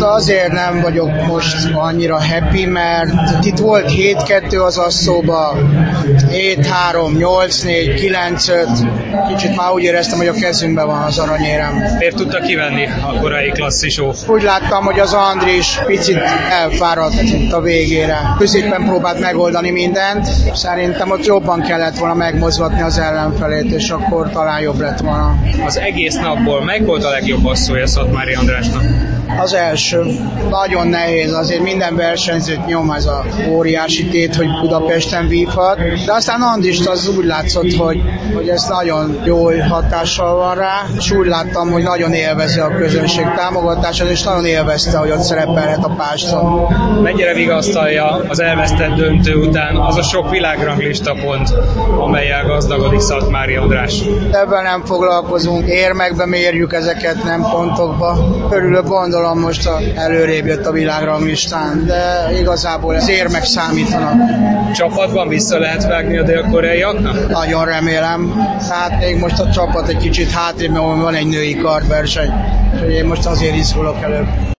Azért nem vagyok most annyira happy, mert itt volt 7-2 az asszóba, 7-3, 8-4, 9-5. Kicsit már úgy éreztem, hogy a kezünkben van az aranyérem. Miért tudta kivenni a korai klasszisó? Úgy láttam, hogy az Andris picit elfáradt itt a végére. Középen próbált megoldani mindent. Szerintem ott jobban kellett volna megmozgatni az ellenfelét, és akkor talán jobb lett volna. Az egész napból melyik volt a legjobb asszója Szatmári Andrásnak? Az első. Nagyon nehéz, azért minden versenyzőt nyom ez a óriási tét, hogy Budapesten vívhat. De aztán Andrist az úgy látszott, hogy ez nagyon jó hatással van rá, és úgy láttam, hogy nagyon élvezi a közönség támogatását, és nagyon élvezte, hogy ott szerepelhet a páston. Mennyire vigasztalja az elvesztett döntő után az a sok világranglista pont, amellyel gazdagodik Szatmári András? Ebben nem foglalkozunk, érmekbe mérjük ezeket, nem pontokba. Örülök, gondolom most előrébb jött a világranglistán, de igazából az érmek számítanak. Csapatban vissza lehet vágni a dél-koreaiaknak? Nagyon remélem. Hát még most a csapat egy kicsit hátrébb, mert van egy női kardverseny. Úgyhogy én most azért izgulok előbb.